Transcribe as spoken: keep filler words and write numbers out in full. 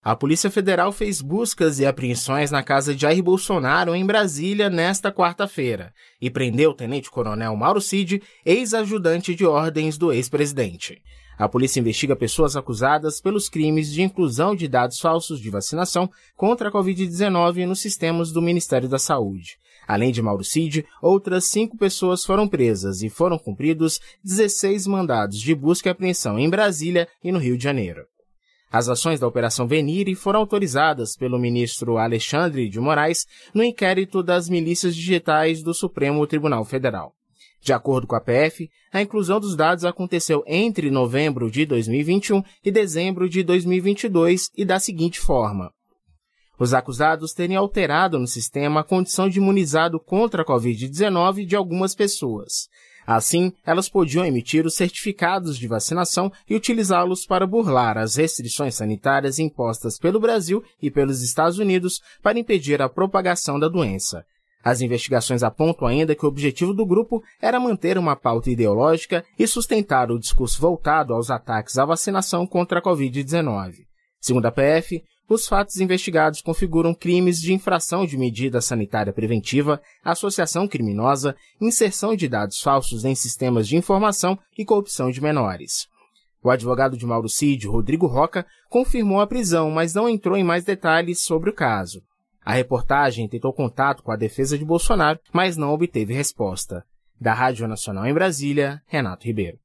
A Polícia Federal fez buscas e apreensões na casa de Jair Bolsonaro, em Brasília, nesta quarta-feira, e prendeu o tenente-coronel Mauro Cid, ex-ajudante de ordens do ex-presidente. A polícia investiga pessoas acusadas pelos crimes de inclusão de dados falsos de vacinação contra a covid dezenove nos sistemas do Ministério da Saúde. Além de Mauro Cid, outras cinco pessoas foram presas e foram cumpridos dezesseis mandados de busca e apreensão em Brasília e no Rio de Janeiro. As ações da Operação Venire foram autorizadas pelo ministro Alexandre de Moraes no inquérito das milícias digitais do Supremo Tribunal Federal. De acordo com a P F, a inclusão dos dados aconteceu entre novembro de dois mil e vinte e um e dezembro de dois mil e vinte e dois e da seguinte forma. Os acusados teriam alterado no sistema a condição de imunizado contra a covid dezenove de algumas pessoas. Assim, elas podiam emitir os certificados de vacinação e utilizá-los para burlar as restrições sanitárias impostas pelo Brasil e pelos Estados Unidos para impedir a propagação da doença. As investigações apontam ainda que o objetivo do grupo era manter uma pauta ideológica e sustentar o discurso voltado aos ataques à vacinação contra a covid dezenove. Segundo a P F, os fatos investigados configuram crimes de infração de medida sanitária preventiva, associação criminosa, inserção de dados falsos em sistemas de informação e corrupção de menores. O advogado de Mauro Cid, Rodrigo Roca, confirmou a prisão, mas não entrou em mais detalhes sobre o caso. A reportagem tentou contato com a defesa de Bolsonaro, mas não obteve resposta. Da Rádio Nacional em Brasília, Renato Ribeiro.